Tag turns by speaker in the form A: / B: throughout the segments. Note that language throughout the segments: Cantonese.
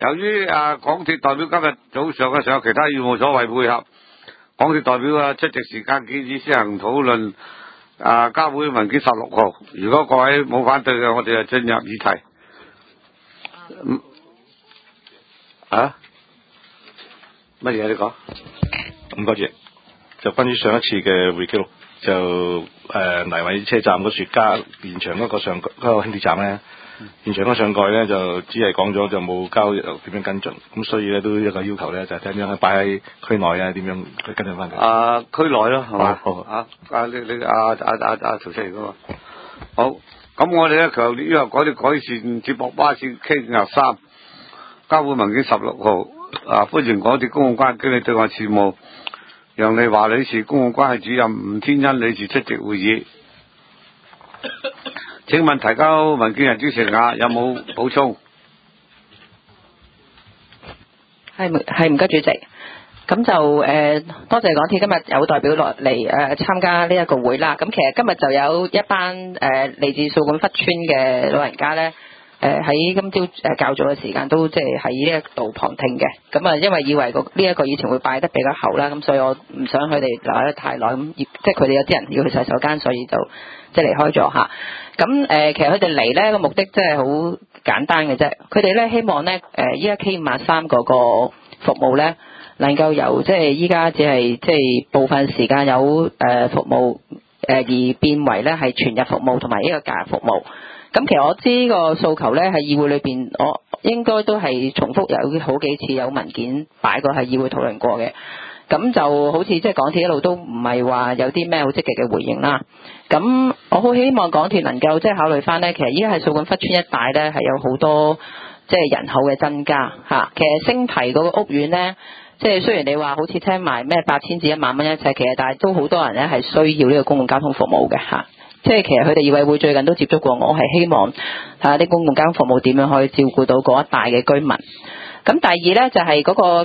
A: 由於港鐵代表今日早上嘅上有其他業務所謂配合，港鐵代表出席時間建議先行討論交會文件16號。如果各位冇反對嘅，我哋就進入議題。乜嘢你講？
B: 咁多謝。就關於上一次嘅會記錄，就泥圍車站嗰處加現場嗰個輕鐵站咧，現場嗰上蓋咧就只係講咗就冇交點樣跟進，咁所以咧都一個要求咧就係點樣擺喺區內啊，點樣去跟進翻佢。
A: 區內咯，係嘛？
B: 好。
A: 你曹生嚟噶嘛？好，咁我哋咧強烈要求改善接駁巴士 K53交會文件16號。歡迎港鐵公共關係經理對外事務楊麗華女士、公共關係主任吳天欣女士出席會議。請問提交文件人朱成雅有冇補充？
C: 係唔該主席。咁就多謝港鐵今日有代表落嚟參加呢一個會啦。咁其實今日就有一班嚟自掃管笏村嘅老人家咧。喺今朝較早嘅時間都即係喺呢一度旁聽嘅，咁啊因為以為呢一個議程會擺得比較後啦，咁所以我唔想佢哋留得太耐，咁即係佢哋有啲人要去洗手間，所以就即係離開咗嚇。咁其實佢哋嚟咧個目的真係好簡單嘅啫，佢哋咧希望咧依家 K53嗰個服務咧能夠由即係依家只係即係部分時間有服務而變為咧係全日服務同埋呢個假日服務。咁其實我知個訴求咧喺議會裏邊，我應該都係重複有好幾次有文件擺過喺議會討論過嘅。咁就好似即係港鐵一路都唔係話有啲咩好積極嘅回應啦。咁我好希望港鐵能夠即係考慮翻咧，其實依家係掃管笏村一帶咧係有好多即係人口嘅增加嚇。其實星堤嗰個屋苑咧，即係雖然你話好似聽埋咩8000至1萬蚊一尺，其實但係都好多人咧係需要呢個公共交通服務嘅嚇。即係其實佢哋議委會最近都接觸過我，係希望睇下啲公共交通服務點樣可以照顧到嗰一帶嘅居民。咁第二咧就係嗰個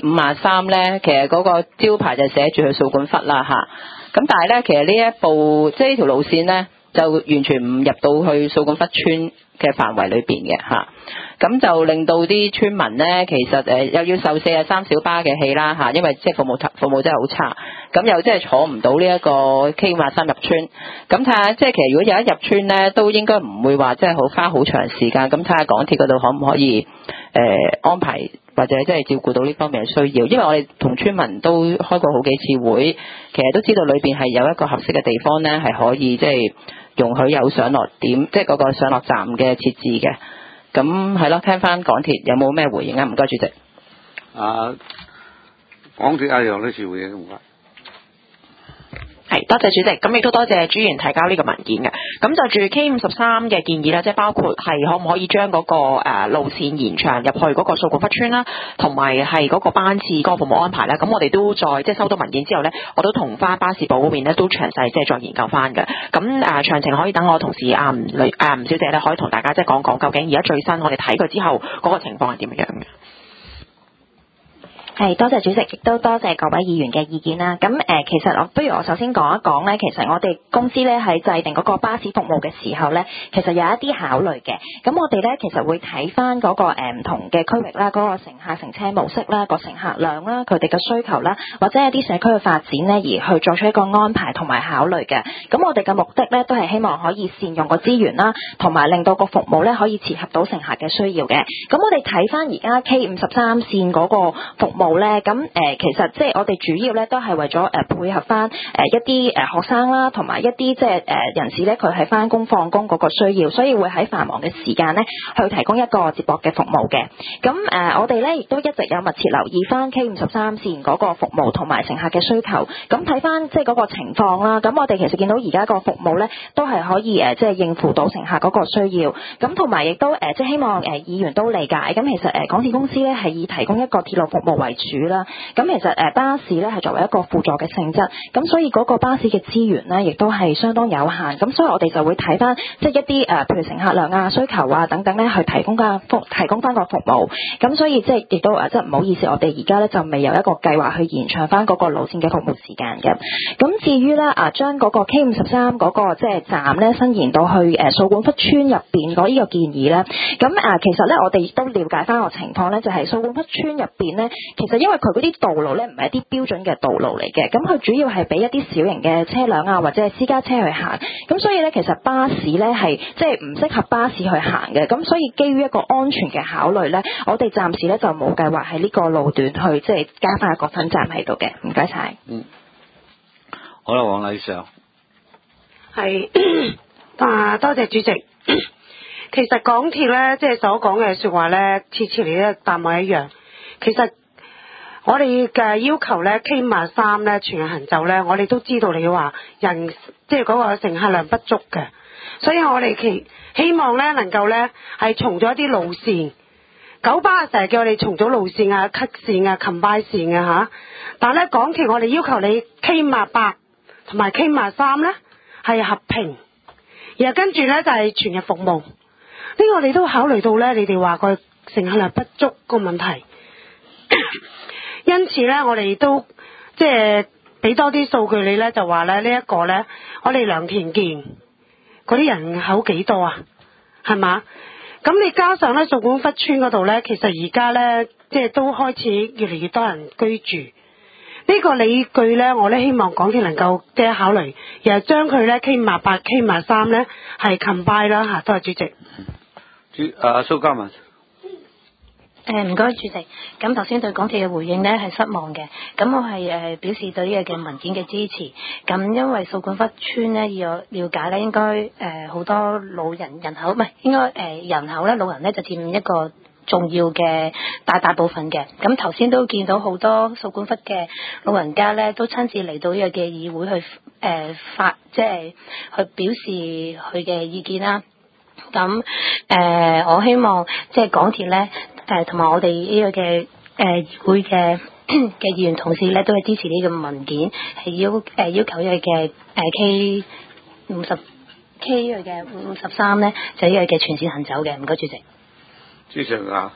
C: K53咧，其實嗰個招牌就寫住去掃管笏啦嚇。咁但係咧，其實呢一部即係呢條路線咧，就完全唔入到去掃管笏村嘅範圍裏邊嘅嚇。咁就令到啲村民咧，其實又要受43小巴嘅氣啦嚇，因為即係服務真係好差。咁又即係坐唔到呢一個 K53入村。咁睇下即係其實如果有一入村咧，都應該唔會話即係花好長時間。咁睇下港鐵嗰度可唔可以安排或者即係照顧到呢方面嘅需要。因為我哋同村民都開過好幾次會，其實都知道裏邊係有一個合適嘅地方咧，係可以即係容許有上落點，即係嗰個上落站嘅設置嘅。咁係咯，聽翻港鐵有冇咩回應啊？唔該，主席。
A: 港鐵楊女士回應唔該。
D: 係，多謝主席，咁亦都多謝主員提交呢個文件嘅。咁就住 K53嘅建議啦，即係包括係可唔可以將嗰個路線延長入去嗰個掃管笏村啦，同埋係嗰個班次嗰個服務安排咧。咁我哋都再即係收到文件之後咧，我都同翻巴士部嗰邊咧都詳細即係再研究翻嘅。咁詳情可以等我同事吳小姐咧可以同大家即係講講究竟而家最新我哋睇過之後嗰個情況係點樣嘅。
E: 係，多謝主席，亦都多謝各位議員嘅意見啦。咁其實不如我首先講一講咧，其實我哋公司咧喺制定嗰個巴士服務嘅時候咧，其實有一啲考慮嘅。咁我哋咧其實會睇翻嗰個唔同嘅區域啦，嗰個乘客乘車模式啦，個乘客量啦，佢哋嘅需求啦，或者係啲社區嘅發展咧，而去作出一個安排同埋考慮嘅。咁我哋嘅目的咧都係希望可以善用個資源啦，同埋令到個服務咧可以切合到乘客嘅需要嘅。咁我哋睇翻而家 K53線嗰個服務咧，咁其實即係我哋主要咧都係為咗配合翻一啲學生啦，同埋一啲即係人士咧，佢係翻工放工嗰個需要，所以會喺繁忙嘅時間咧去提供一個接駁嘅服務嘅。咁我哋咧亦都一直有密切留意翻 K53線嗰個服務同埋乘客嘅需求。咁睇翻即係嗰個情況啦。咁我哋其實見到而家個服務咧都係可以即係應付到乘客嗰個需要。咁同埋亦都即係希望議員都理解。咁其實港鐵公司咧係以提供一個鐵路服務為主啦。咁其實巴士咧係作為一個輔助嘅性質，咁所以嗰個巴士嘅資源咧亦都係相當有限。咁所以我哋就會睇翻即係一啲譬如乘客量啊、需求啊等等咧，去提供翻個服務。咁所以即係亦都即係唔好意思，我哋而家咧就未有一個計劃去延長翻嗰個路線嘅服務時間嘅。咁至於咧將嗰個 K53嗰個即係站咧伸延到去掃管笏村入邊嗰呢個建議咧，咁其實咧我哋亦都了解翻個情況咧，就係掃管笏村入邊咧，其實因為佢嗰啲道路咧唔係一啲標準嘅道路嚟嘅，咁佢主要係俾一啲小型嘅車輛啊或者係私家車去行，咁所以咧其實巴士咧係即係唔適合巴士去行嘅，咁所以基於一個安全嘅考慮咧，我哋暫時咧就冇計劃喺呢個路段去即係加翻一個分站喺度嘅。唔該晒。
A: 好啦，黃禮上
F: 係多謝主席。其實港鐵咧，即係所講嘅說話咧，次次嚟嘅答案一樣。其實我哋嘅要求咧 K53咧全日行走咧，我哋都知道你話人即係嗰個乘客量不足嘅，所以我哋希望咧能夠咧係重咗一啲路線。九巴成日叫我哋重組路線啊、cut 線啊、combine 線啊吓，但係咧港鐵我哋要求你 K58同埋 K53咧係合併，然後跟住咧就係全日服務。呢個我哋都考慮到咧，你哋話個乘客量不足個問題，因此咧我哋都即係俾多啲數據你咧，就話咧呢一個咧，我哋良田健嗰啲人口幾多啊？係嘛？咁你加上咧掃管笏村嗰度咧，其實而家咧即係都開始越嚟越多人居住。呢個理據咧，我咧希望港鐵能夠即係考慮，然後將佢咧 K58、K53咧係 combine 啦嚇。多謝主席。
A: 蘇嘉文。
G: 唔該主席，咁頭先對港鐵嘅回應呢係失望嘅，咁我係表示對呢個嘅文件嘅支持。咁因為掃管笏村呢，要我了解呢，應該好多老人口，唔係應該人口呢，老人呢就佔一個重要嘅大部分嘅。咁頭先都見到好多掃管笏嘅老人家呢，都親自嚟到呢個嘅議會去即係去表示佢嘅意見啦。咁我希望即係港鐵呢。同埋我哋呢個嘅議會嘅議員同事咧，都係支持呢個文件，係要求呢個嘅K 呢個嘅53咧，就呢個嘅全線行走嘅。唔該，主席。
A: 支持啊！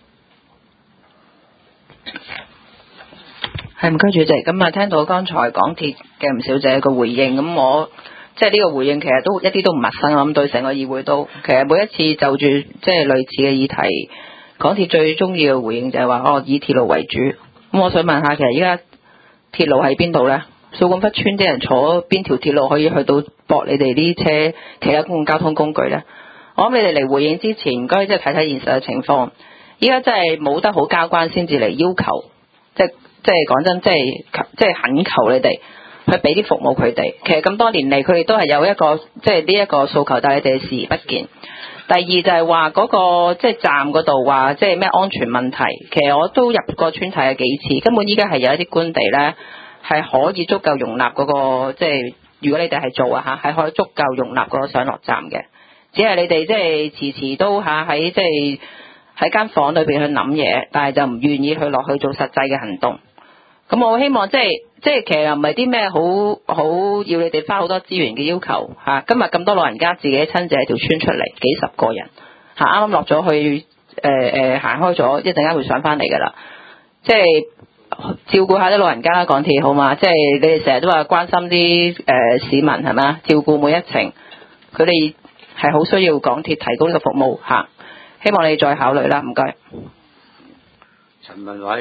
C: 係唔該，主席。咁聽到剛才港鐵嘅吳小姐嘅回應，咁我即係呢個回應其實都一啲都唔陌生，我諗對成個議會都其實每一次就住即係類似嘅議題。港鐵最中意嘅回應就係話以鐵路為主。咁我想問下，其實依家鐵路喺邊度呢？掃管笏村啲人坐邊條鐵路可以去到駁你哋啲車其他公共交通工具呢？我諗你哋嚟回應之前，唔該即係睇睇現實嘅情況。依家真係冇得好交關先至嚟要求，即係講真，即係懇求你哋去俾啲服務佢哋。其實咁多年嚟，佢哋都係有一個即係呢一個訴求，但係你哋視而不見。第二就係話嗰個即係站嗰度話即係咩安全問題，其實我都入過村睇咗幾次，根本依家係有一啲官地咧係可以足夠容納嗰個即係如果你哋係做啊嚇，係可以足夠容納嗰個上落站嘅，只係你哋即係遲遲都喺即係喺間房裏邊去諗嘢，但係就唔願意去落去做實際嘅行動。咁我希望即係其實又唔係啲咩好要你哋花好多資源嘅要求嚇。今日咁多老人家自己親自喺條村出嚟，幾十個人嚇，啱啱落咗去行開咗，一陣間會上翻嚟㗎啦。即係照顧下啲老人家啦，港鐵好嘛？即係你哋成日都話關心啲市民係嘛？照顧每一程，佢哋係好需要港鐵提供呢個服務嚇。希望你再考慮啦，唔該。
A: 陳文偉。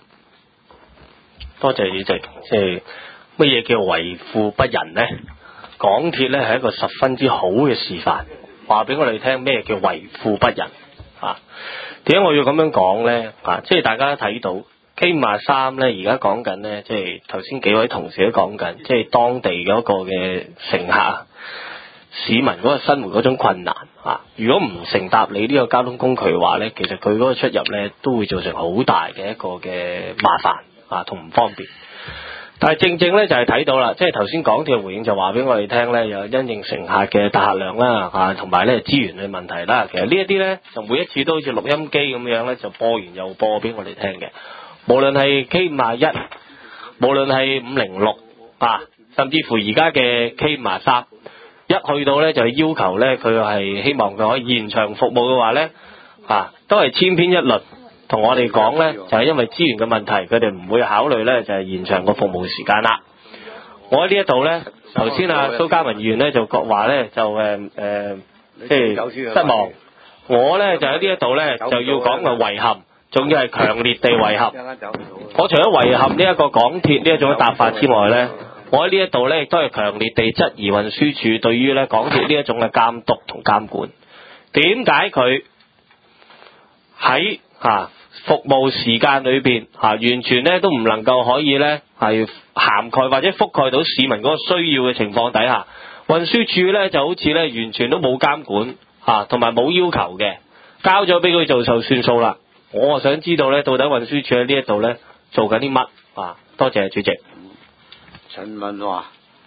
H: 多謝主席，即係乜嘢叫為富不仁呢？港鐵呢係一個十分之好嘅示範，話俾我哋聽咩叫為富不仁啊？點解我要咁樣講呢？即係大家睇到 K53呢，而家講緊呢，即係頭先幾位同事都講緊，即係當地嗰個嘅乘客市民嗰個生活嗰種困難啊！如果唔乘搭你呢個交通工具嘅話呢，其實佢嗰個出入呢都會造成好大嘅一個嘅麻煩。同唔方便，但係正咧就係睇到啦，即係頭先港鐵嘅回應就話俾我哋聽咧，有因應乘客嘅搭客量啦，同埋咧資源嘅問題啦。其實呢一啲咧就每一次都好似錄音機咁樣咧，就播完又播俾我哋聽嘅。 無論係 K51，無論係506啊，甚至乎而家嘅 K53，一去到咧就係要求咧佢係希望佢可以延長服務嘅話咧啊，都係千篇一律。同我哋講咧，就係因為資源嘅問題，佢哋唔會考慮咧，就係延長個服務時間啦。我喺呢一度咧，頭先蘇嘉文議員咧就話咧就即係失望。我咧就喺呢一度咧就要講個遺憾，仲要係強烈地遺憾。我除咗遺憾呢一個港鐵呢一種答法之外咧，我喺呢一度咧亦都係強烈地質疑運輸署對於咧港鐵呢一種嘅監督同監管。點解佢喺服務時間裏邊完全咧都唔能夠可以咧係涵蓋或者覆蓋到市民嗰個需要嘅情況底下，運輸署咧就好似咧完全都冇監管同埋冇要求嘅，交咗俾佢做就算數啦。我想知道咧，到底運輸署喺呢一度咧做緊啲乜啊？多謝主席。
A: 陳文華。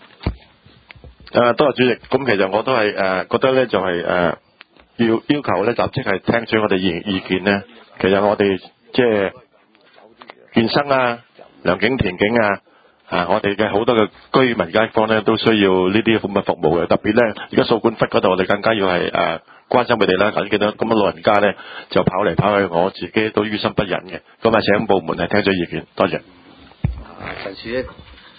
B: 多謝主席。咁其實我都係覺得咧就係要求咧，就即係聽取我哋意見咧。其實我哋即係健身啊、良景田景我哋嘅好多嘅居民街坊咧都需要呢啲咁嘅服務嘅。特別咧，而家掃管笏嗰度，我哋更加要係關心佢哋啦。頭先見到咁多老人家咧就跑嚟跑去，我自己都於心不忍嘅。咁請部門係聽咗意見，多謝。
A: 陳樹益。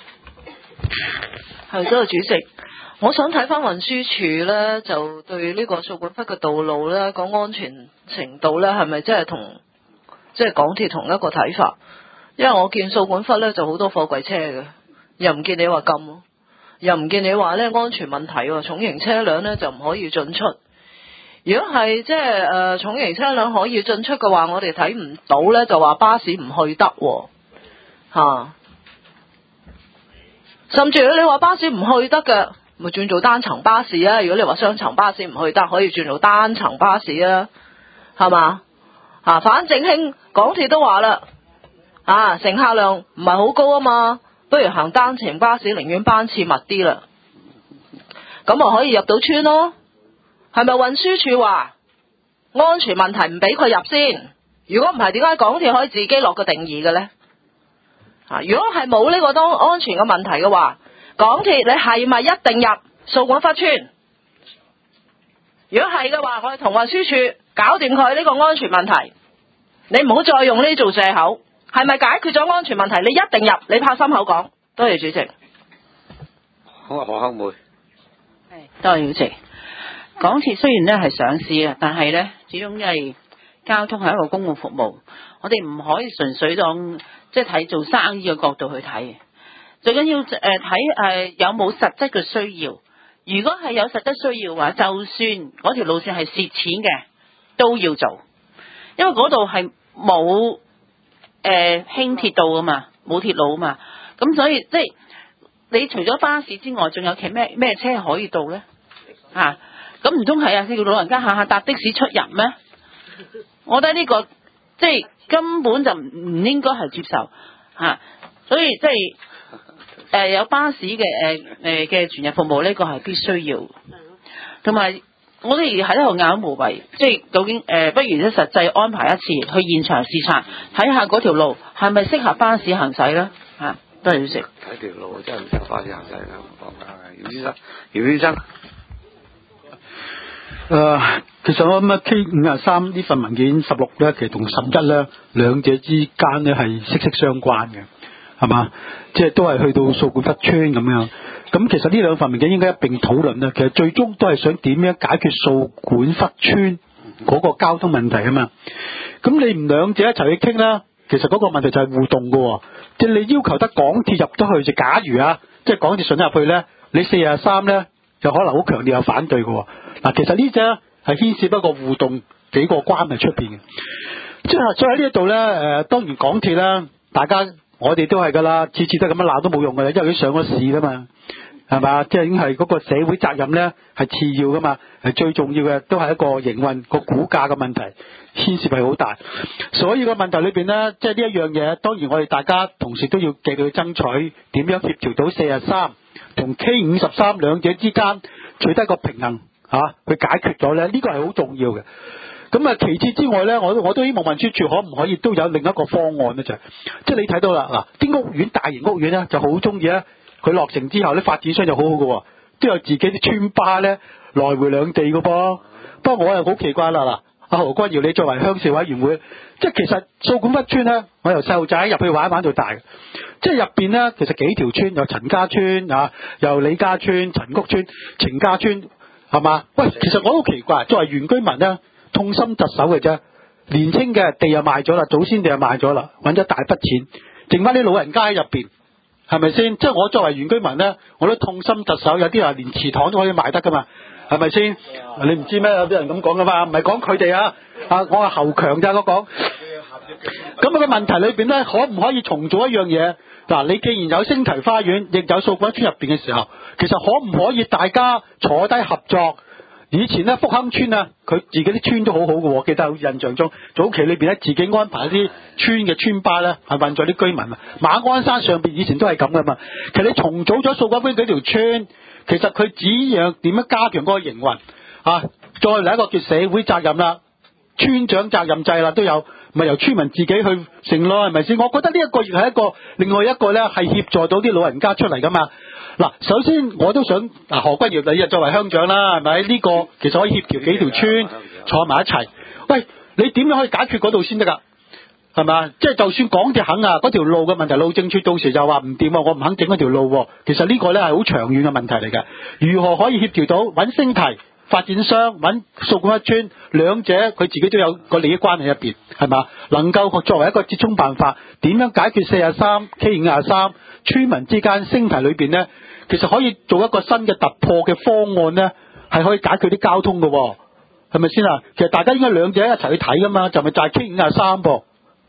I: 係，多謝主席。我想睇翻運輸署咧，就對呢個掃管笏嘅道路咧，講安全程度咧，係咪真係同即係港鐵同一個睇法？因為我見掃管笏咧就好多貨櫃車嘅，又唔見你話禁，又唔見你話咧安全問題喎，重型車輛咧就唔可以進出。如果係即係重型車輛可以進出嘅話，我哋睇唔到咧，就話巴士唔去得喎，甚至如果你話巴士唔去得嘅，咪轉做單層巴士啊！如果你話雙層巴士唔去得，可以轉做單層巴士啊，係嘛？反正港鐵都話啦，乘客量唔係好高啊嘛，不如行單層巴士，寧願班次密啲啦，咁咪可以入到村咯。係咪運輸署話安全問題唔俾佢入先？如果唔係，點解港鐵可以自己落個定義嘅呢？如果係冇呢個當安全嘅問題嘅話，港鐵你係咪一定入掃管笏村？如果係嘅話，我哋同運輸署搞掂佢呢個安全問題，你唔好再用呢做借口。係咪解決咗安全問題？你一定入，你拍心口講。多謝主席。
A: 好啊，何香梅。
J: 多謝主席。港鐵雖然咧係上市啊，但係咧始終因為交通係一個公共服務，我哋唔可以純粹當即係睇做生意嘅角度去睇。最緊要睇有冇實質嘅需要。如果係有實質需要嘅話，就算嗰條路線係蝕錢嘅，都要做，因為嗰度係冇輕鐵道啊嘛，冇鐵路啊嘛，咁所以即係你除咗巴士之外，仲有其咩車可以到咧？咁唔通係叫老人家下下搭的士出入咩？我覺得呢個即係根本就唔應該係接受所以即係有巴士嘅全日服務呢個係必須要，同埋我哋喺度拗無謂，即係究竟不如咧實際安排一次去現場視察，睇下嗰條路係咪適合巴士行駛咧？多謝主席。
A: 睇條路真係唔適合巴士行駛啦，唔講㗎。姚先生，姚先生。
K: 其實我諗K53呢份文件16咧，其實同11咧兩者之間咧係息息相關嘅，係嘛？即係都係去到掃管笏村咁樣。咁其實呢兩份文件應該一並討論啦。其實最終都係想點樣解決掃管笏村嗰個交通問題啊嘛。咁你唔兩者一齊去傾啦，其實嗰個問題就係互動嘅。即係你要求得港鐵入咗去，就假如即係港鐵順入去咧，你43咧就可能好強烈有反對嘅。其實呢只係牽涉一個互動幾個關係出邊嘅，即係所以喺呢一度咧，當然港鐵啦，大家我哋都係噶啦，次次都咁樣鬧都冇用噶啦，因為佢上咗市噶嘛，係嘛，即係已經係嗰個社會責任咧係次要噶嘛，係最重要嘅都係一個營運個股價嘅問題，牽涉係好大，所以個問題裏邊咧，即係呢一樣嘢，當然我哋大家同時都要繼續去爭取點樣協調到43同 K53兩者之間取得一個平衡。去解決咗咧，呢個係好重要嘅。 咁啊，其次之外咧，我都希望運輸署可唔可以都有另一個方案咧，就係即係你睇到啦，嗱，啲屋苑大型屋苑咧就好中意咧，佢落成之後咧發展商就好好嘅喎，都有自己啲村巴咧來回兩地嘅噃。不過我又好奇怪啦，嗱，阿何君堯你作為鄉事委員會，即係其實掃管笏村咧，我由細路仔入去玩到大嘅，即係入邊咧其實幾條村，有陳家村啊，有李家村、陳谷村、程家村，係嘛？喂，其實我都好奇怪，作為原居民咧，痛心疾首嘅啫。年青嘅地又賣咗啦，祖先地又賣咗啦，揾咗大筆錢，剩翻啲老人家喺入邊，係咪先？即係我作為原居民咧，我都痛心疾首。有啲人連祠堂都可以賣得噶嘛，係咪先？你唔知咩？有啲人咁講噶嘛，唔係講佢哋啊，我係侯強咋，我講。咁個問題裏邊咧，可唔可以重做一樣嘢？嗱，你既然有星堤花園，亦有掃管笏村入邊嘅時候，其實可唔可以大家坐低合作？以前咧福亨村啊，佢自己啲村都好好嘅喎，記得印象中早期裏邊咧自己安排一啲村嘅村巴咧，係運載啲居民啊。馬鞍山上邊以前都係咁噶嘛。其實你重組咗掃管笏幾條村，其實佢只讓點樣加強嗰個營運啊，再嚟一個叫社會責任啦，村長責任制啦都有，咪由村民自己去承咯，係咪先？我覺得呢一個亦係一個另外一個咧係協助到啲老人家出嚟噶嘛。嗱，首先我都想何君堯你作為鄉長啦，係咪？呢個其實可以協調幾條村坐埋一齊。喂，你點樣可以解決嗰度先得㗎？係咪？即係就算港鐵肯啊，嗰條路嘅問題，路政署到時就話唔掂啊，我唔肯整嗰條路。其實呢個咧係好長遠嘅問題嚟嘅。如何可以協調到揾星堤發展商揾掃管笏村兩者佢自己都有個利益關係入邊，係嘛？能夠作為一個折衷辦法，點樣解決43 K53村民之間星堤裏邊咧？其實可以做一個新嘅突破嘅方案咧，係可以解決啲交通嘅，係咪先啊？其實大家應該兩者一齊去睇噶嘛，就咪就係 K53噃。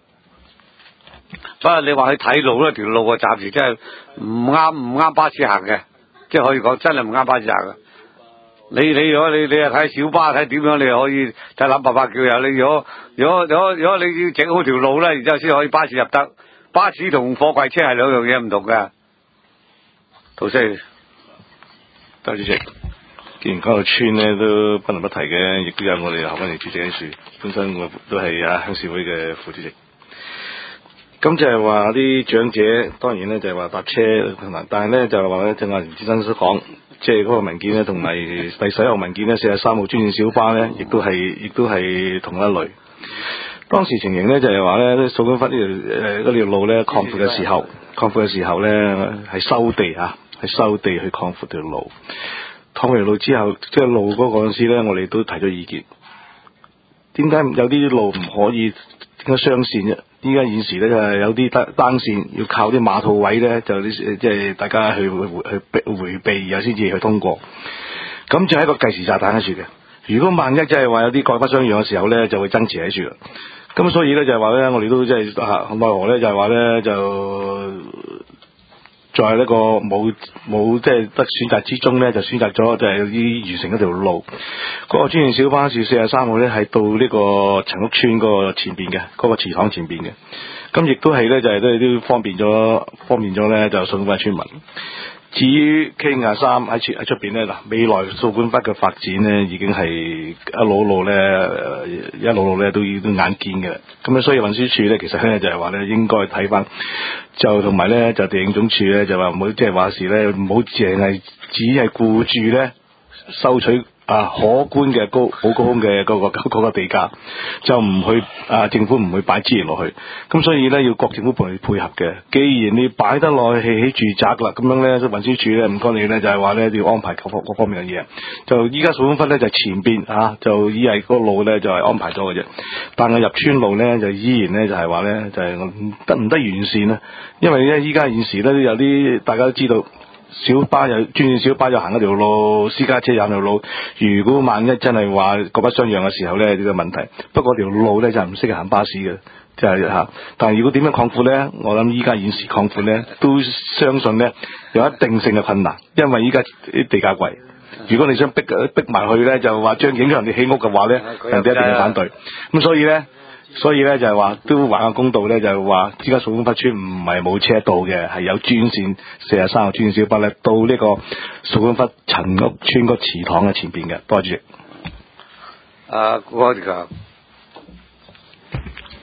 A: 不過你話去睇路咧，條路啊暫時真係唔啱巴士行嘅，即係可以講真係唔啱巴士行嘅。你如果你係睇小巴睇點樣，你又可以睇諗辦法叫人。你如果你要整好條路咧，然之後先可以巴士入得。巴士同貨櫃車係兩樣嘢唔同嘅。陶生，
B: 多謝主席。既然講到村咧，都不能不提嘅，亦都有我哋何君堯主席喺處。本身我都係鄉事會嘅副主席。咁就係話啲長者，當然咧就係話搭車困難，但係咧就係話咧，正話袁先生所講，即係嗰個文件咧，同埋第11號文件咧，43號專線小巴咧，亦都係同一類。當時情形咧就係話咧，掃管笏呢條路咧擴闊嘅時候咧係收地去擴闊條路。擴闊條路之後，即係路嗰陣時咧，我哋都提咗意見。點解有啲路唔可以點解雙線啫？依家現時咧就係有啲單線，要靠啲馬套位咧，就即係大家去迴避，然後先至去通過。咁就係一個計時炸彈喺處嘅。如果萬一即係話有啲各不相讓嘅時候咧，就會爭持喺處啦。咁所以咧就係話咧，我哋都即係奈何咧，就係話咧就在一個冇即係得選擇之中咧，就選擇咗就係啲完成一條路。嗰個專線小巴士43號咧係到呢個陳屋村嗰個前邊嘅，嗰個祠堂前邊嘅。咁亦都係咧就係都方便咗咧就掃管笏村民。至於 K53喺出邊咧，嗱，未來掃管笏嘅發展咧已經係一路路咧都眼見嘅。咁咧所以運輸署咧其實咧就係話咧應該睇翻，就同埋咧就地政總署咧就話唔好即係話事咧，唔好只係顧住咧收取可觀嘅好高空嘅嗰個地價，就唔去政府唔會擺資源落去。咁所以咧要各政府部門配合嘅。既然你擺得落去起住宅啦，咁樣咧運輸署咧唔該你咧就係話咧要安排各方面嘅嘢。就依家掃管笏咧就前邊就以為嗰個路咧就係安排咗嘅啫，但係入村路咧就依然咧就係話咧就係得唔得完善咧？因為咧依家現時咧有啲大家都知道。小巴專線小巴又行一條路，私家車有條路。如果萬一真係話各不相讓嘅時候咧，呢個問題。不過條路咧就唔適合行巴士嘅，即係但係如果點樣擴闊咧，我諗依家現時擴闊咧，都相信咧有一定性嘅困難，因為依家啲地價貴。如果你想逼埋去咧，就話將影響人哋起屋嘅話咧，人哋一定會反對。咁所以咧就係話都還個公道咧，就係話依家掃管笏村唔係冇車道嘅，係有專線43號專線小巴咧到呢個掃管笏陳屋村個祠堂嘅前邊嘅。多謝主席。
A: 嗰條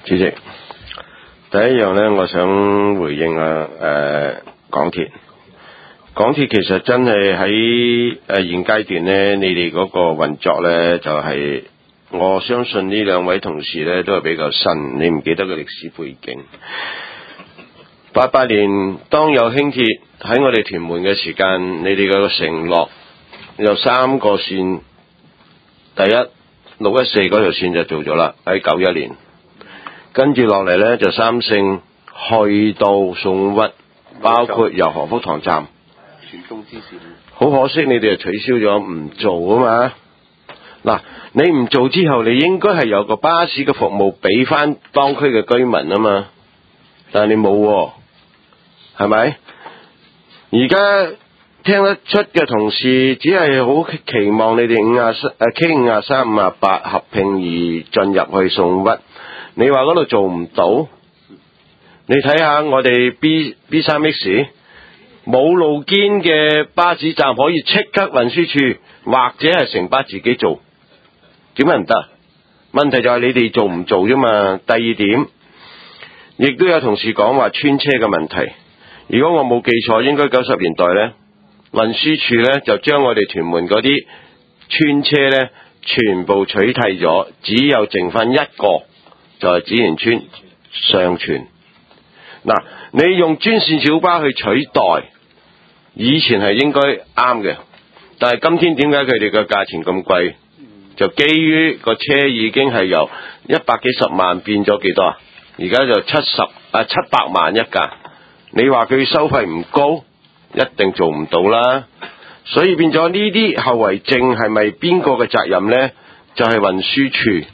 L: 主席，第一樣呢，我想回應港鐵。港鐵其實真係喺現階段呢，你哋嗰個運作呢，就係、我相信呢兩位同事呢，都係比較新，你唔記得個歷史背景。88年當有輕鐵喺我哋屯門嘅時間，你哋個承諾有3個線，第一614嗰條線就做咗啦，喺91年。跟住落嚟呢，就三聖去到宋屈，包括由何福堂站。全東支線。好可惜，你哋就取消咗，唔做啊嘛。嗱，你唔做之後，你應該係有個巴士嘅服務俾翻當區嘅居民啊嘛。但係你冇喎，係咪？而家聽得出嘅同事只係好期望你哋K53、58合併而進入去宋屈。你話嗰度做唔到？你睇下我哋 B3X 冇路肩嘅巴士站可以即刻運輸處或者係城巴自己做，點解唔得？問題就係你哋做唔做啫嘛。第二點，亦都有同事講話穿車嘅問題。如果我冇記錯，應該90年代呢，運輸處呢就將我哋屯門嗰啲穿車呢全部取締咗，只有剩翻一個，就係紫田村上泉。嗱，你用專線小巴去取代，以前係應該啱嘅，但係今天點解佢哋嘅價錢咁貴？就基於個車已經係由100幾十萬變咗幾多啊？而家就700萬一架。你話佢收費唔高，一定做唔到啦。所以變咗呢啲後遺症係咪邊個嘅責任呢？就係運輸處、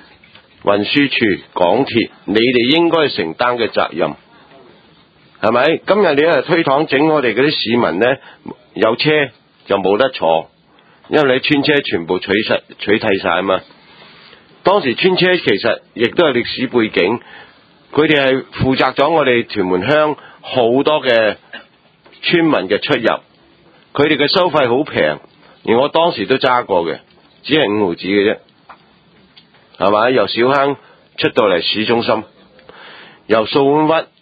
L: 港鐵，你哋應該承擔嘅責任，係咪？今日你喺度推搪整我哋嗰啲市民呢，有車就冇得坐，因為你穿車全部取締晒啊嘛。當時穿車其實亦都係歷史背景，佢哋係負責咗我哋屯門鄉好多嘅村民嘅出入，佢哋嘅收費好平，而我當時都揸過嘅，只係5毫子嘅啫，係咪？由小坑出到嚟市中心，由掃管屈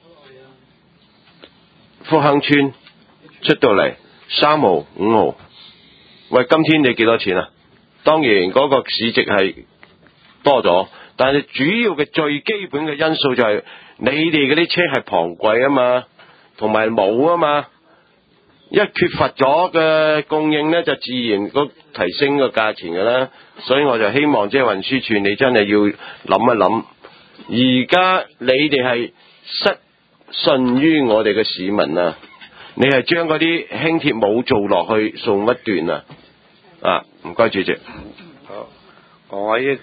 L: 福亨村出到嚟3毫5毫。喂，今天你幾多錢啊？當然嗰個市值係多咗，但係主要嘅最基本嘅因素就係你哋嗰啲車係龐貴啊嘛，同埋冇啊嘛。一缺乏咗嘅供應呢，就自然提升個價錢㗎啦。所以我就希望即係運輸處你真係要諗一諗，而家你哋係失信於我哋嘅市民啊！你係將嗰啲輕鐵冇做落去送一段啊！唔該主席。
A: 好，各位，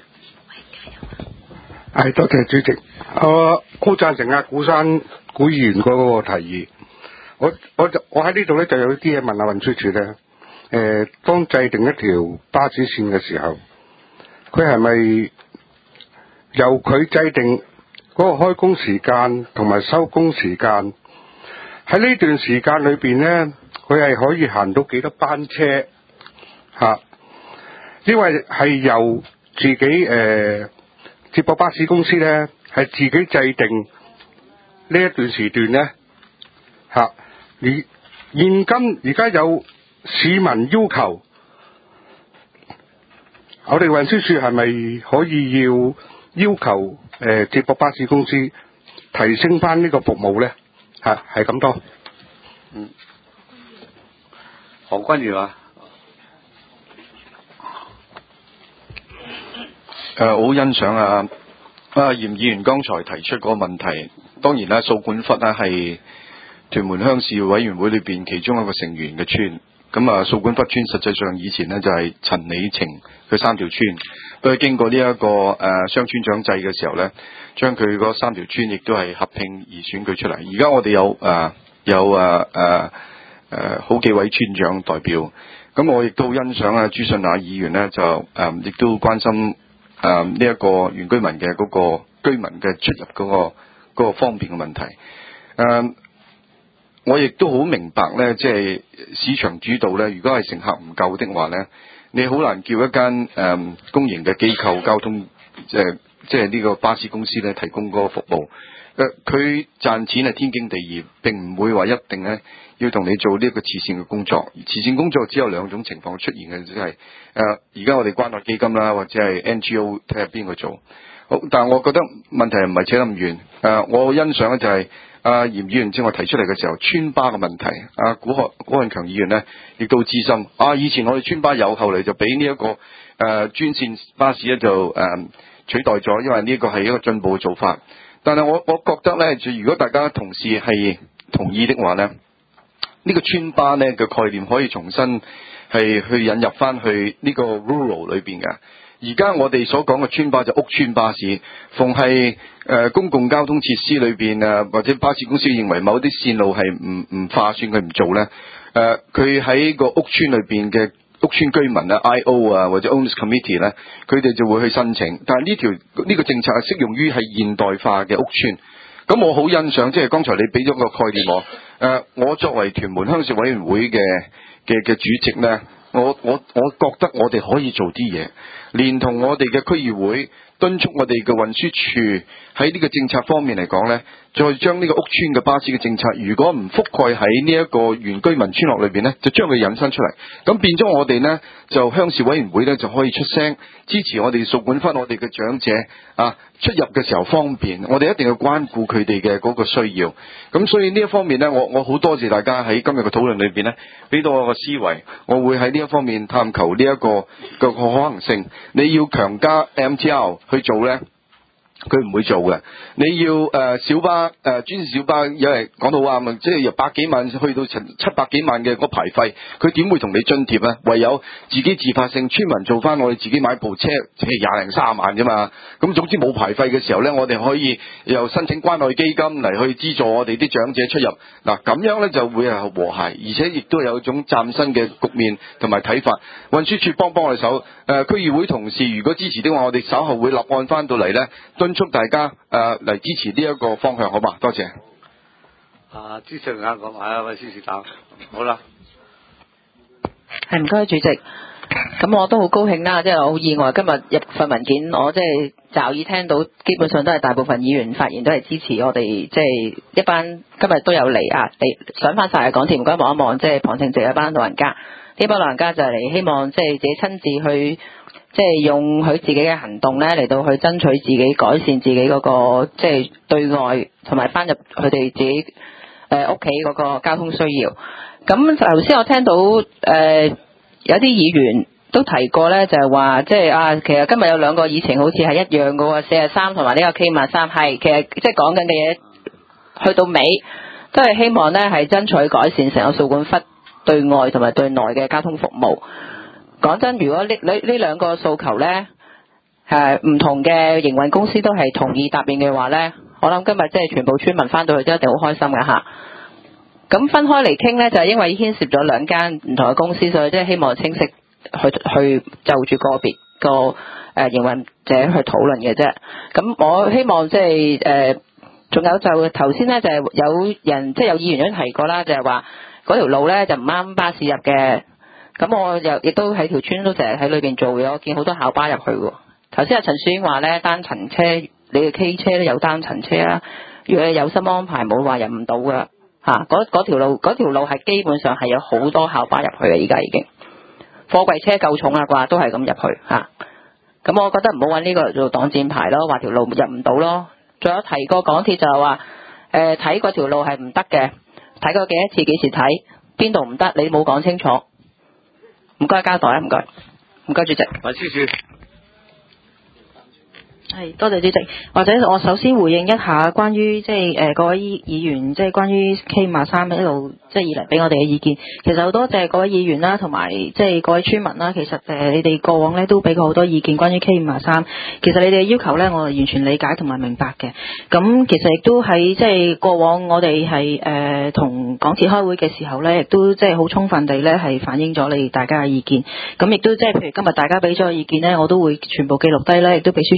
M: 係多謝主席。我好贊成古議員嗰個提議。我喺呢度咧就有啲嘢問下運輸處咧。當制定一條巴士線嘅時候，佢係咪由佢制定嗰個開工時間同埋收工時間？喺呢段時間裏邊呢，佢係可以行到幾多班車吓？因為係由自己接駁巴士公司呢，係自己制定呢一段時段呢。吓。而現今而家有市民要求，我哋運輸處係咪可以要求接駁巴士公司提升翻呢個服務呢？係咁多。
A: 何君堯啊，
N: 我好欣賞嚴議員剛才提出嗰個問題。當然啦，掃管笏呢係屯門鄉事委員會裏邊其中一個成員嘅村。咁掃管笏村實際上以前呢就係陳李程佢3條村，不過經過呢一個雙村長制嘅時候呢，將佢嗰3條村亦都係合併而選舉出嚟。而家我哋有好幾位村長代表，咁我亦都欣賞朱順亞議員呢，就亦都關心呢一個原居民嘅嗰個居民嘅出入嗰個方便嘅問題。我亦都好明白呢，即係市場主導呢，如果係乘客唔夠的話呢，你好難叫一間公營嘅機構交通即係呢個巴士公司咧提供嗰個服務。佢賺錢係天經地義，並唔會話一定咧要同你做呢一個慈善嘅工作。慈善工作只有兩種情況出現嘅，即係而家我哋關愛基金啦，或者係 NGO 睇下邊個做。好，但係我覺得問題唔係扯得咁遠。我欣賞咧就係嚴議員正話提出嚟嘅時候，村巴嘅問題。古漢強議員呢亦都知心。以前我哋村巴有，後嚟就俾呢一個專線巴士咧就取代咗，因為呢個係一個進步嘅做法。但係我覺得咧，如果大家同事係同意的話咧，呢個村巴咧嘅概念可以重新係去引入翻去呢個 rural 裏邊嘅。而家我哋所講嘅村巴就屋村巴士，逢係公共交通設施裏邊或者巴士公司認為某啲線路係唔划算，佢唔做咧，佢喺個屋村裏邊嘅屋村居民IO 或者 Owners Committee 咧，佢哋就會去申請。但係呢個政策係適用於係現代化嘅屋村。咁我好欣賞，即係剛才你俾咗個概念我作為屯門鄉事委員會嘅主席咧，我覺得我哋可以做啲嘢，連同我哋嘅區議會敦促我哋嘅運輸處喺呢個政策方面嚟講呢，再將呢個屋村嘅巴士嘅政策，如果唔覆蓋喺呢一個原居民村落裏邊呢，就將佢引申出嚟。咁變咗我哋呢，就鄉事委員會呢，就可以出聲支持我哋掃管笏我哋嘅長者出入嘅時候方便。我哋一定要關顧佢哋嘅嗰個需要。咁所以呢一方面呢，我好多謝大家喺今日嘅討論裏邊呢，俾到我個思維，我會喺呢一方面探求呢一個可行性。你要強加 MTR 去做呢，佢唔會做嘅。你要小巴專線小巴，有人講到話，即係由100幾萬去到700幾萬嘅嗰牌費，佢點會同你津貼啊？唯有自己自發性，村民做翻，我哋自己買部車，即係20零30萬啫嘛。咁總之冇牌費嘅時候呢，我哋可以又申請關愛基金嚟去資助我哋啲長者出入。嗱，咁樣呢就會係和諧，而且亦都有一種嶄新嘅局面同埋睇法。運輸處幫我哋手，區議會同事如果支持的話，我哋稍後會立案翻到嚟呢，敦促大家嚟支持呢一個方向，好嘛？多謝。
A: 支持啱講埋喂，支持打好啦。
C: 係唔該，主席。咁我都好高興啦，即係我好意外，今日入份文件，我即係驟耳聽到，基本上都係大部分議員發言都係支持我哋，即係一班今日都有嚟上翻晒嘅港鐵，唔該望一望，即係旁聽席一班老人家，呢班老人家就係嚟希望即係自己親自去。即係用佢自己嘅行動咧嚟到去爭取自己改善自己嗰個即係對外同埋翻入佢哋自己屋企嗰個交通需要。咁頭先我聽到有啲議員都提過咧，就係話即係其實今日有兩個議程好似係一樣嘅喎，43同埋呢個 K53係其實即係講緊嘅嘢去到尾都係希望咧係爭取改善成個掃管笏對外同埋對內嘅交通服務。講真，如果呢兩個訴求呢，唔同嘅營運公司都係同意答應嘅話呢，我諗今日即係全部村民翻到去都一定好開心嘅嚇。咁分開嚟傾呢，就係因為牽涉咗兩間唔同嘅公司，所以即係希望清晰去就住個別個營運者去討論嘅啫。咁我希望即係仲有就頭先呢，就係有人即係有議員都提過啦，就係話嗰條路呢，就唔啱巴士入嘅。咁我亦都喺條村都成日喺裏邊做嘅，我見好多校巴入去喎。頭先阿陳樹英話咧，單層車你嘅 K 車都有單層車啦，如果你有心安排冇話入唔到噶嚇。嗰條路係基本上係有好多校巴入去嘅，而家已經貨櫃車夠重啦啩，都係咁入去嚇。咁我覺得唔好揾呢個做擋箭牌咯，話條路入唔到咯。仲有提過港鐵就係話睇嗰條路係唔得嘅，睇過幾多次幾時睇，邊度唔得你冇講清楚。唔該交代啊，唔該，唔該主席。
A: 支持。
D: 係，多謝主席。或者我首先回應一下關於即係各位議員即係關於 K53一路即係以嚟俾我哋嘅意見。其實好多謝各位議員啦，同埋即係各位村民啦。其實你哋過往咧都俾過好多意見關於 K53。其實你哋嘅要求咧，我係完全理解同埋明白嘅。咁其實亦都喺即係過往我哋係同港鐵開會嘅時候咧，亦都即係好充分地咧係反映咗你大家嘅意見。咁亦都即係譬如今日大家俾咗嘅意見咧，我都會全部記錄低咧，亦都秘書處會有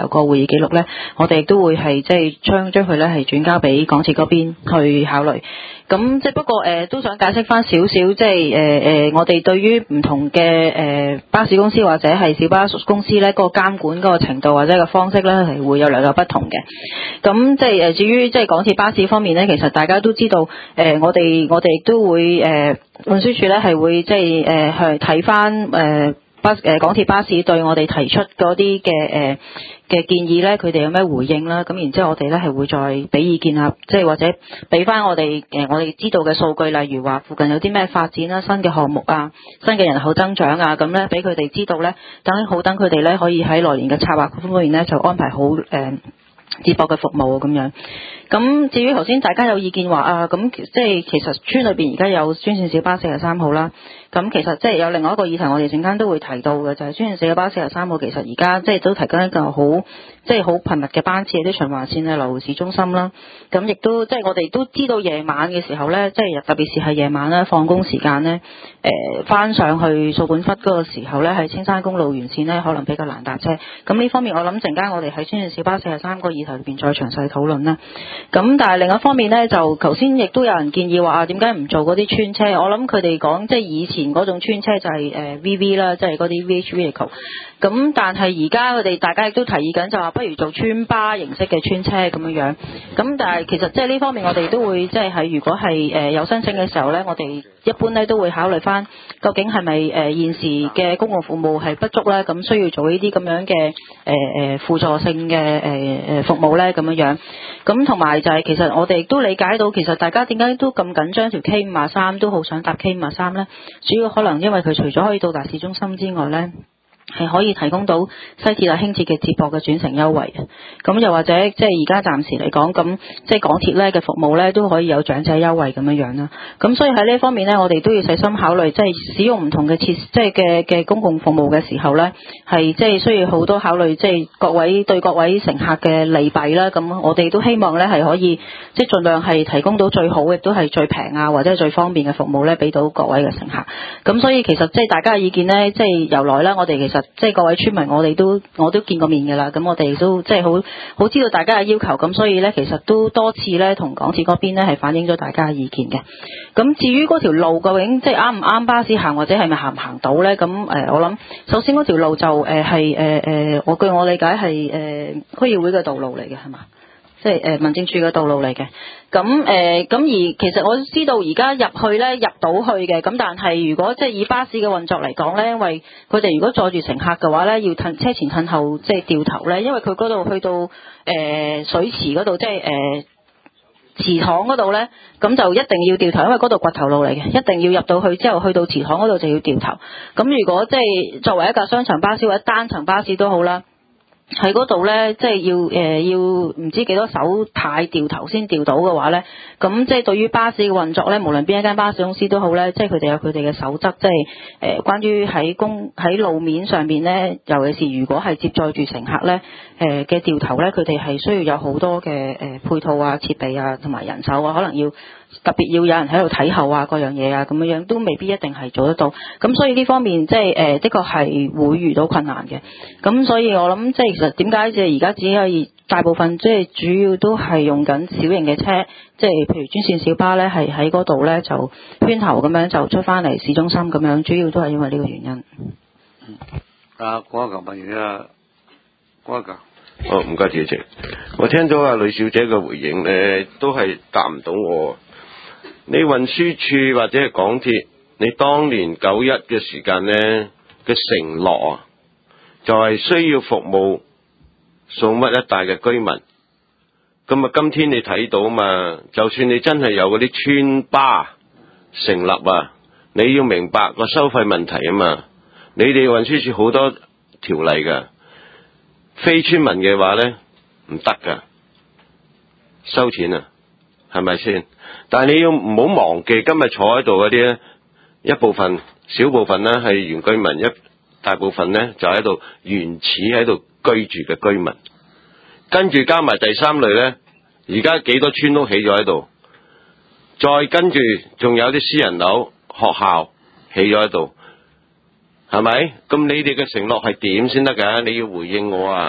C: 個會議記錄咧，我哋亦都會係即係將佢咧係轉交俾港鐵嗰邊去考慮。咁即係不過都想解釋翻少少，即係我哋對於唔同嘅巴士公司或者係小巴公司咧，嗰個監管嗰個程度或者個方式咧係會有兩個不同嘅。咁即係至於即係港鐵巴士方面咧，其實大家都知道我哋亦都會運輸署咧係會即係去睇翻港鐵巴士對我哋提出嗰啲嘅建議咧，佢哋有咩回應啦？咁然之後我哋咧係會再俾意見啊，即係或者俾翻我哋我哋知道嘅數據，例如話附近有啲咩發展啦、新嘅項目啊、新嘅人口增長啊，咁咧俾佢哋知道咧，等佢哋咧可以喺來年嘅策劃方面咧就安排好接駁嘅服務咁樣。咁至於頭先大家有意見話啊，咁即係其實村裏邊而家有專線小巴43號啦。咁其實即係有另外一個議題，我哋陣間都會提到嘅，就係專線小巴43號其實而家即係都提供一個好即係好頻密嘅班次，啲循環線流市中心啦。咁亦都即係我哋都知道夜晚嘅時候咧，即係特別是係夜晚啦，放工時間咧，翻上去掃管笏嗰個時候咧，喺青山公路沿線咧可能比較難搭車。咁呢方面我諗陣間我哋喺專線小巴43個議題裏邊再詳細討論啦。咁但係另一方面咧，就頭先亦都有人建議話點解唔做嗰啲村車？我諗佢哋講即係以前嗰種村車就係VV 啦，即係嗰啲 VH vehicle。咁但係而家佢哋大家亦都提議緊，就話不如做村巴形式嘅村車咁樣。咁但係其實即係呢方面我哋都會即係喺如果係有申請嘅時候咧，我哋一般咧都會考慮翻究竟係咪現時嘅公共服務係不足咧，咁需要做呢啲咁樣嘅輔助性嘅服務咧咁樣。咁同埋就係其實我哋亦都理解到，其實大家點解都咁緊張條 K53都好想搭 K53咧？主要可能因為佢除咗可以到達市中心之外咧，係可以提供到西鐵啊、輕鐵嘅接駁嘅轉乘優惠嘅。咁又或者即係而家暫時嚟講，咁即係港鐵咧嘅服務咧都可以有長者優惠咁樣啦。咁所以喺呢方面咧，我哋都要細心考慮，即係使用唔同嘅設即係嘅公共服務嘅時候咧，係即係需要好多考慮，即係各位乘客嘅利弊啦。咁我哋都希望咧係可以即係盡量係提供到最好，亦都係最平啊或者係最方便嘅服務咧，俾到各位嘅乘客。咁所以其實即係大家嘅意見咧，即係由來咧，我哋其實即係各位村民，我都見過面㗎啦。咁我哋都即係好知道大家嘅要求，咁所以咧其實都多次咧同港鐵嗰邊咧係反映咗大家嘅意見嘅。咁至於嗰條路究竟即係啱唔啱巴士行，或者係咪行唔行到咧？咁我諗首先嗰條路就我據我理解係區議會嘅道路嚟嘅，係嘛？即係民政處嘅道路嚟嘅。咁而其實我知道而家入去咧入到去嘅，咁但係如果即係以巴士嘅運作嚟講咧，因為佢哋如果載住乘客嘅話咧，要車前褪後即係掉頭咧，因為佢嗰度去到水池嗰度，即係祠堂嗰度咧，咁就一定要掉頭，因為嗰度掘頭路嚟嘅，一定要入到去之後去到祠堂嗰度就要掉頭。咁如果即係作為一架雙層巴士或者單層巴士都好啦，喺嗰度咧，即係要唔知幾多手太掉頭先掉到嘅話咧，咁即係對於巴士嘅運作咧，無論邊一間巴士公司都好咧，即係佢哋有佢哋嘅守則，即係關於喺路面上面咧，尤其是如果係接載住乘客咧，嘅掉頭咧，佢哋係需要有好多嘅配套啊、設備啊同埋人手啊，可能要特別要有人喺度睇後啊，各樣嘢啊咁樣都未必一定係做得到。咁所以呢方面即係的確係會遇到困難嘅。咁所以我諗即係其實點解即係而家只可以大部分即係主要都係用緊小型嘅車，即係譬如專線小巴咧，係喺嗰度咧就圈頭咁樣就出翻嚟市中心咁樣，主要都係因為呢個原因。
A: 嗰個問題啊，嗰個。
L: 好，唔該主席。我聽咗阿呂小姐嘅回應咧，都係答唔到我。你運輸處或者係港鐵，你當年91嘅時間咧嘅承諾啊，就係需要服務掃乜一帶嘅居民。咁啊，今天你睇到嘛，就算你真係有嗰啲村巴成立啊，你要明白個收費問題啊嘛。你哋運輸處好多條例㗎。非村民嘅話咧唔得噶，收錢啊，係咪先？但係你要唔好忘記，今日坐喺度嗰啲咧，一部分小部分咧係原居民，一大部分咧就喺度原始喺度居住嘅居民，跟住加埋第三類咧，而家幾多村都起咗喺度，再跟住仲有啲私人樓、學校起咗喺度。係咪？咁你哋嘅承諾係點先得㗎？你要回應我啊！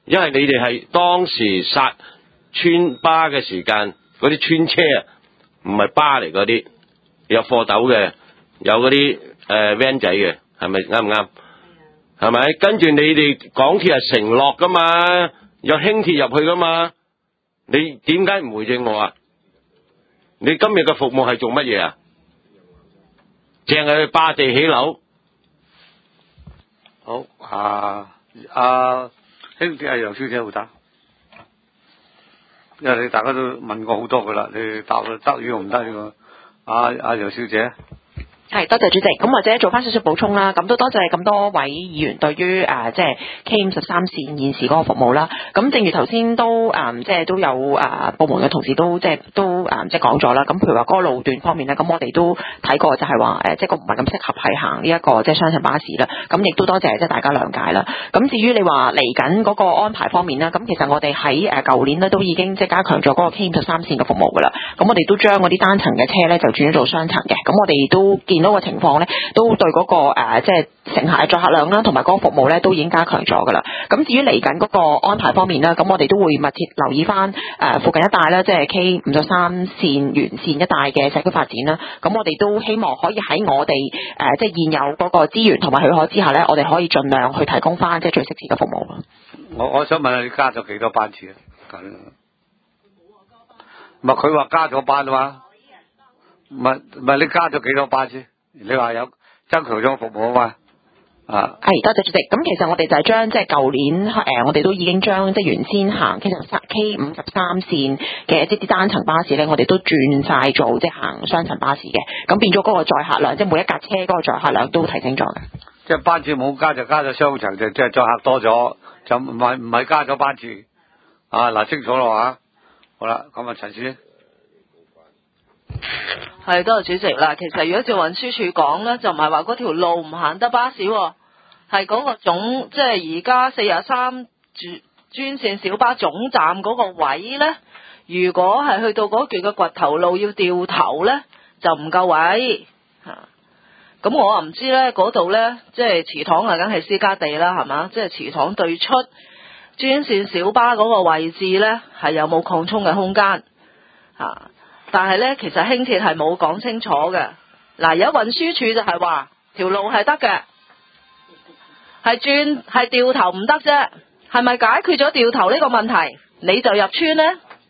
L: 因為你哋係當時殺村巴嘅時間，嗰啲村車啊，唔係巴嚟嗰啲，有貨斗嘅，有嗰啲van 仔嘅，係咪啱唔啱？係咪？跟住你哋港鐵係承諾噶嘛，有輕鐵入去噶嘛，你點解唔回應我啊？你今日嘅服務係做乜嘢啊？淨係去霸地起樓。
A: 好輕鐵楊小姐回答，因為你大家都問過好多噶啦，你答得與唔得呢個？楊小姐。
D: 係，多謝主席。咁或者做翻少少補充啦。咁都多謝咁多位議員對於即係 K53線現時嗰個服務啦。咁正如頭先都即係都有部門嘅同事都即係講咗啦。咁譬如話嗰個路段方面咧，咁我哋都睇過就係話即係個唔係咁適合係行呢一個即係雙層巴士啦。咁亦都多謝即係大家諒解啦。咁至於你話嚟緊嗰個安排方面啦，咁其實我哋喺舊年咧都已經即係加強咗嗰個 K53線嘅服務噶啦。咁我哋都將嗰啲單層嘅車咧就轉咗做雙層嘅。咁我哋都見到個情況咧，都對嗰個即係乘客嘅載客量啦，同埋嗰個服務咧，都已經加強咗噶啦。咁至於嚟緊嗰個安排方面啦，咁我哋都會密切留意翻附近一帶啦，即係 K53線沿線一帶嘅社區發展啦。咁我哋都希望可以喺我哋即係現有嗰個資源同埋許可之下咧，我哋可以盡量去提供翻即係最適切嘅服務咯。
A: 我想問下你加咗幾多班次啊？唔係佢話加咗班啊嘛？唔係你加咗幾多班次？你話有增強咗服務啊嘛？
D: 係，多謝主席。咁其實我哋就係將即係舊年我哋都已經將即係原先行 K53線嘅一啲單層巴士咧，我哋都轉晒做即係行雙層巴士嘅。咁變咗嗰個載客量，即係每一架車嗰個載客量都提升咗嘅。
A: 即係班次冇加就加咗雙層，就即係載客多咗，就唔係加咗班次。嗱，清楚啦嚇。好啦，咁啊陳師。
I: 係，多謝主席啦。其實如果照運輸署講咧，就唔係話嗰條路唔行得巴士，係嗰個總即係而家43專線小巴總站嗰個位咧，如果係去到嗰段嘅掘頭路要掉頭咧，就唔夠位嚇。咁我啊唔知咧嗰度咧，即係祠堂啊，梗係私家地啦，係嘛？即係祠堂對出專線小巴嗰個位置咧，係有冇擴充嘅空間嚇？但係咧，其實輕鐵係冇講清楚嘅。嗱，而家運輸署就係話條路係得嘅，係掉頭唔得啫。係咪解決咗掉頭呢個問題，你就入村呢？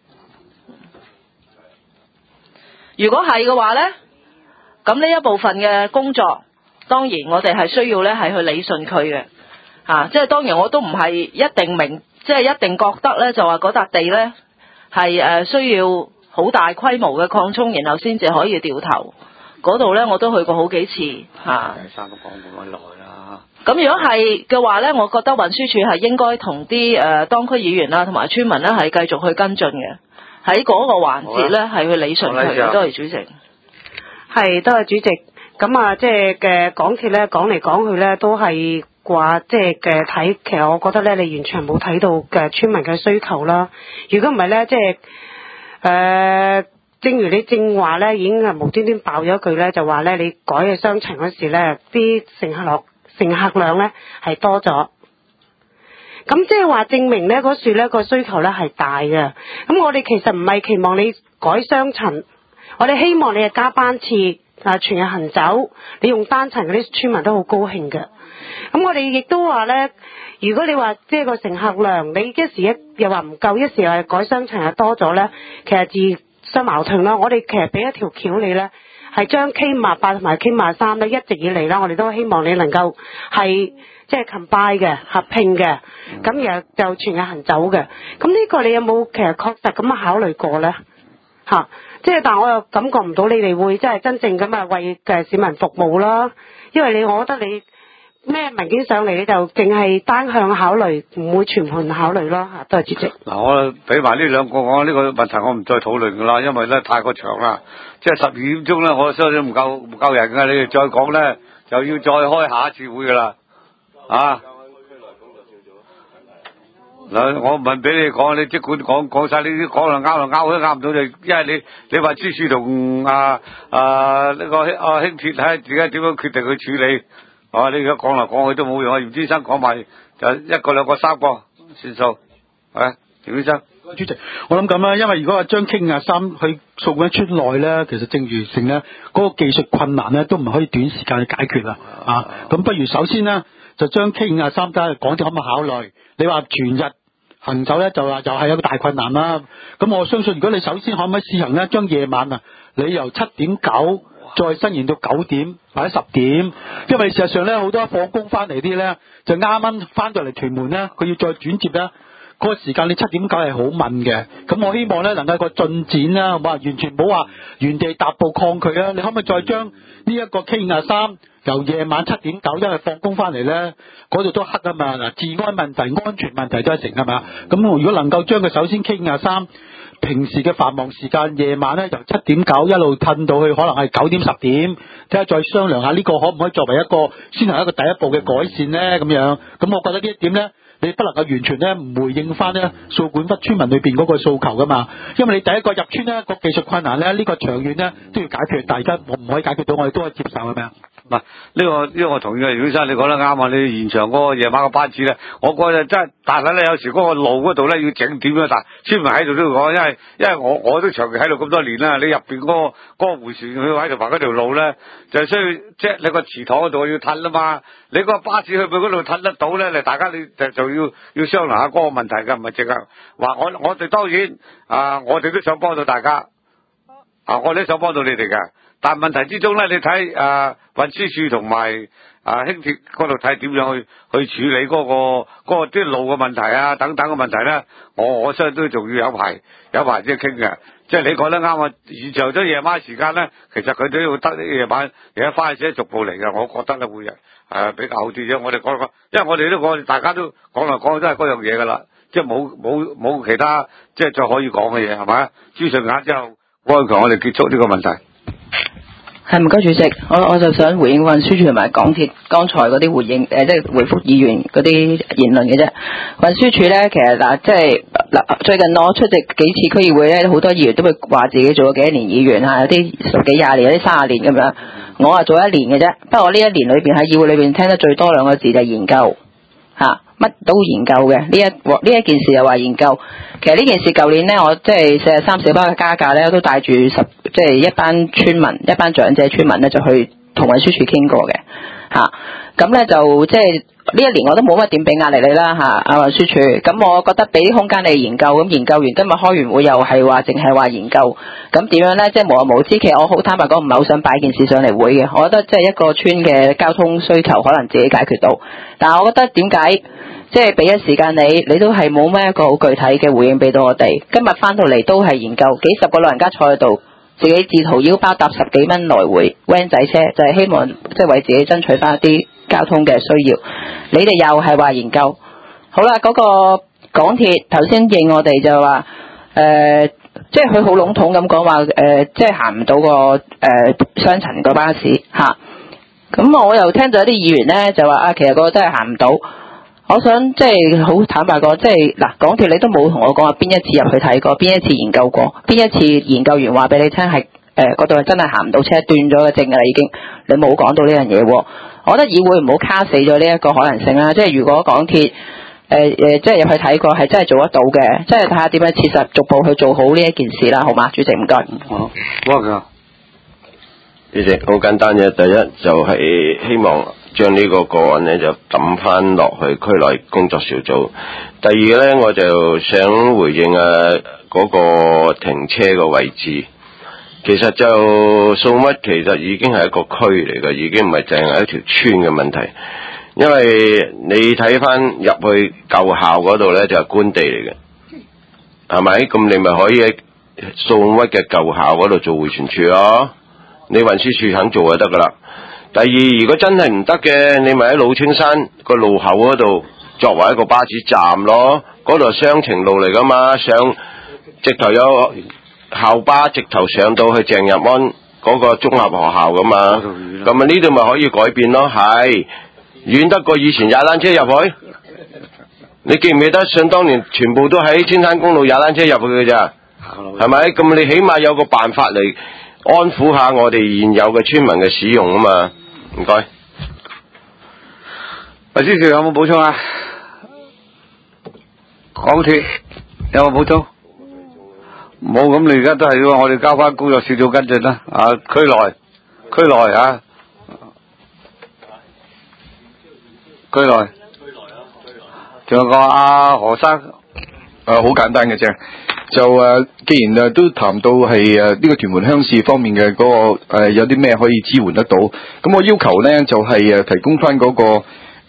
I: 如果係嘅話呢，咁呢一部分嘅工作，當然我哋係需要咧係去理順佢嘅。即係當然我都唔係一定明，即係一定覺得咧就話嗰笪地咧係需要好大規模嘅擴充，然後先至可以掉頭。嗰度咧我都去過好幾次嚇。
A: 生都講咁耐啦。
I: 咁如果係嘅話咧，我覺得運輸署係應該同啲當區議員啦，同埋村民咧係繼續去跟進嘅。喺嗰個環節咧係去理順佢嘅。多謝主席。
F: 係，多謝主席。咁啊，即係嘅港鐵咧講嚟講去咧都係話即係嘅睇，其實我覺得咧你完全冇睇到嘅村民嘅需求啦。如果唔係咧，即係正如你正話咧，已經係無端端爆咗一句咧，就話咧你改嘅雙層嗰時咧，啲乘客量咧係多咗。咁即係話證明咧嗰處咧個需求咧係大嘅。咁我哋其實唔係期望你改雙層，我哋希望你係加班次全日行走，你用單層嗰啲村民都好高興嘅。咁我哋亦都話咧，如果你話即係個乘客量，你一時又話唔夠，一時又係改雙層又多咗咧，其實自相矛盾啦。我哋其實俾一條橋你咧，係將 K58同埋 K53咧一直以嚟啦，我哋都希望你能夠係即係 combine 嘅合併嘅，咁然後就全日行走嘅。咁呢個你有冇其實確實咁樣考慮過咧？即係但係我又感覺唔到你哋會即係真正咁為市民服務啦。因為我覺得你咩文件上嚟你就淨係單向考慮，唔會全盤考慮咯。多謝主席。
A: 嗱，我俾埋呢兩個講呢個問題，我唔再討論噶啦，因為咧太過長啦。即係12點鐘咧，我相信唔夠人噶，你哋再講咧就要再開下一次會噶啦。嗱，我唔係俾你講，你即管講晒呢啲，講就拗都拗唔到你，因為你話支署同呢個輕鐵睇自己點樣決定去處理，你而家講嚟講去都冇用，嚴先生講埋就一個兩個三個算數。 係咪？田先生。
K: 主席，我諗咁啦，因為如果話將 K53去掃管笏村內咧，其實正如成咧嗰個技術困難咧，都唔可以短時間去解決啦。咁不如首先呢，就將 K53睇下港鐵可唔可以考慮？你話全日行走咧，就話又係一個大困難啦。咁我相信，如果你首先可唔可以試行咧，將夜晚啊，你由7.9再伸延到9點或者10點，因為事實上咧，好多放工翻嚟啲咧，就啱啱翻到嚟屯門咧，佢要再轉接咧。嗰個時間你7.9係好問嘅，咁我希望咧能夠個進展啦，好嘛？完全唔好話原地踏步抗拒啊！你可唔可以再將呢一個 K53由夜晚7.9，因為放工翻嚟咧，嗰度都黑啊嘛，嗱，治安問題、安全問題都係成係嘛？咁如果能夠將佢首先 K53平時嘅繁忙時間夜晚咧由7.9一路褪到去可能係9點10點，睇下再商量下呢個可唔可以作為一個先係一個第一步嘅改善咧咁樣。咁我覺得呢一點咧，你不能夠完全咧唔回應翻咧掃管笏村民裏邊嗰個訴求噶嘛，因為你第一個入村咧個技術困難咧呢個長遠咧都要解決，但係而家我唔可以解決到，我哋都可以接受係咪啊？
A: 唔係呢個我同意啊，袁先生你講得啱啊！你延長嗰個夜晚嘅班次咧，我覺得真係，但係咧有時嗰個路嗰度咧要整點啊！但係村民喺度都要講，因為我都長期喺度咁多年啦，你入邊嗰個迴旋佢喺度行嗰條路咧，就需要即係你個祠堂嗰度要褪啊嘛，你個巴士去到嗰度褪得到咧，大家你就要商量下嗰個問題㗎，唔係淨係話我哋當然我哋都想幫到大家我哋都想幫到你哋㗎。但問題之中咧，你睇運輸署同埋輕鐵嗰度睇點樣去處理嗰個啲路嘅問題啊等等嘅問題咧，我相信都仲要有排先傾嘅。即係你講得啱啊！延長咗夜晚時間咧，其實佢都要得夜晚而家翻去逐步嚟嘅，我覺得咧會比較好啲啫。我哋講，因為我哋都講，大家都講嚟講去都係嗰樣嘢㗎啦，即係冇其他即係再可以講嘅嘢係咪？朱順眼之後，安強我哋結束呢個問題。
C: 係唔該主席，我就想回應運輸署同埋港鐵剛才嗰啲回應，即係回覆議員嗰啲言論嘅啫。運輸署咧，其實即係最近我出席幾次區議會咧，好多議員都會話自己做咗幾多年議員有啲10幾20年，有啲30年咁樣。我做1年嘅啫，不過我呢1年裏邊喺議會裏邊聽得最多2個字就係研究乜都研究嘅。呢一件事又話研究，其實呢件事舊年咧，我即係43小巴嘅加價咧，我都帶住即係一班村民、一班長者村民咧，就去同運輸署傾過嘅咁咧就即係呢1年我都冇乜點俾壓力你啦運輸署，咁我覺得俾空間你研究，咁研究完今日開完會又係話淨係話研究，咁點樣咧？即係無無知，其實我好坦白講唔係好想擺件事上嚟會嘅，我覺得即係一個村嘅交通需求可能自己解決到，但係我覺得點解？即係俾一時間你都係冇咩一個好具體嘅回應俾到我哋。今日翻到嚟都係研究，幾十個老人家坐喺度，自己自掏腰包搭10幾蚊來回 van 仔車，就係希望即係為自己爭取翻一啲交通嘅需要。你哋又係話研究，好啦，嗰個港鐵頭先應我哋就話即係佢好籠統咁講話即係行唔到個雙層個巴士咁我又聽到一啲議員咧就話其實個真係行唔到。我想即係好坦白講，即係嗱，港鐵你都冇同我講話邊一次入去睇過，邊一次研究過，邊一次研究完話俾你聽係嗰度係真係行唔到車，斷咗個證㗎啦已經，你冇講到呢樣嘢喎。我覺得議會唔好卡死咗呢一個可能性啦，即係如果港鐵即係入去睇過係真係做得到嘅，即係睇下點樣切實逐步去做好呢一件事啦，好嗎？主席唔該。
A: 好嘅。
L: 主席好簡單嘅，第一就係希望將呢個個案呢就抌翻落去區內工作小組。第二呢，我就想回應嗰個停車個位置。其實就掃乜其實已經係一個區嚟嘅，已經唔係淨係一條村嘅問題。因為你睇翻入去舊校嗰度呢，就係官地嚟嘅，係咪？咁你咪可以喺掃乜嘅舊校嗰度做迴旋處咯。你運輸署肯做就得噶啦。第二，如果真係唔得嘅，你咪喺老青山個路口嗰度作為一個巴士站咯。嗰度係雙程路嚟噶嘛，直頭有校巴直頭上到去鄭日安嗰個綜合學校噶嘛。咁啊呢度咪可以改變咯，係遠得過以前踩單車入去。你記唔記得想當年全部都喺青山公路踩單車入去嘅咋？係咪？咁你起碼有個辦法嚟安撫下我哋現有嘅村民嘅使用啊嘛，唔該。
A: 司長有冇補充啊？港鐵有冇補充？冇，咁你而家都係我哋交翻工作小組跟進啦。啊，區內啊，區內，仲有個阿何生。
N: 好簡單嘅啫。就既然都談到係呢個屯門鄉事方面嘅嗰個有啲咩可以支援得到，咁我要求呢就係提供翻嗰個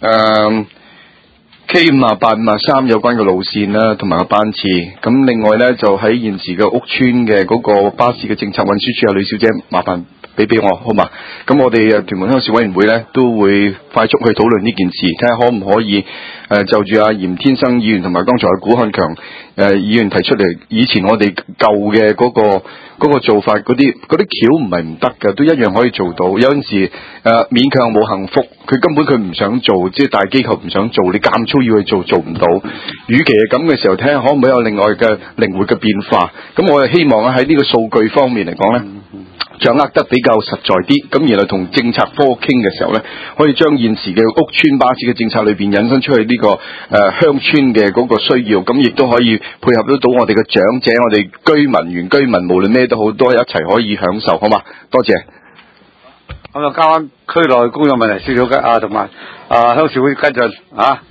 N: K58、53有關嘅路線啦，同埋個班次。咁另外呢，就喺現時嘅屋邨嘅嗰個巴士嘅政策，運輸署呂小姐麻煩俾我好嘛？咁我哋屯門鄉事委員會呢都會快速去討論呢件事，睇下可唔可以就住阿嚴天生議員同埋剛才嘅古漢強議員提出嚟，以前我哋舊嘅嗰個做法，嗰啲橋唔係唔得嘅，都一樣可以做到。有陣時勉強冇幸福，佢根本佢唔想做，即係大機構唔想做，你監粗要去做唔到。與其係咁嘅時候，睇下可唔可以有另外嘅靈活嘅變化。咁我係希望喺呢個數據方面嚟講呢，掌握得比較實在啲，咁然後同政策科傾嘅時候呢，可以將現時嘅屋邨巴士嘅政策裏邊引申出去呢個鄉村嘅嗰個需要，咁亦都可以配合得到我哋嘅長者、我哋居民、原居民，無論咩都好，多一齊可以享受，好嘛？多謝。
A: 咁就交翻區內工作問題小組同埋鄉事會跟進啊。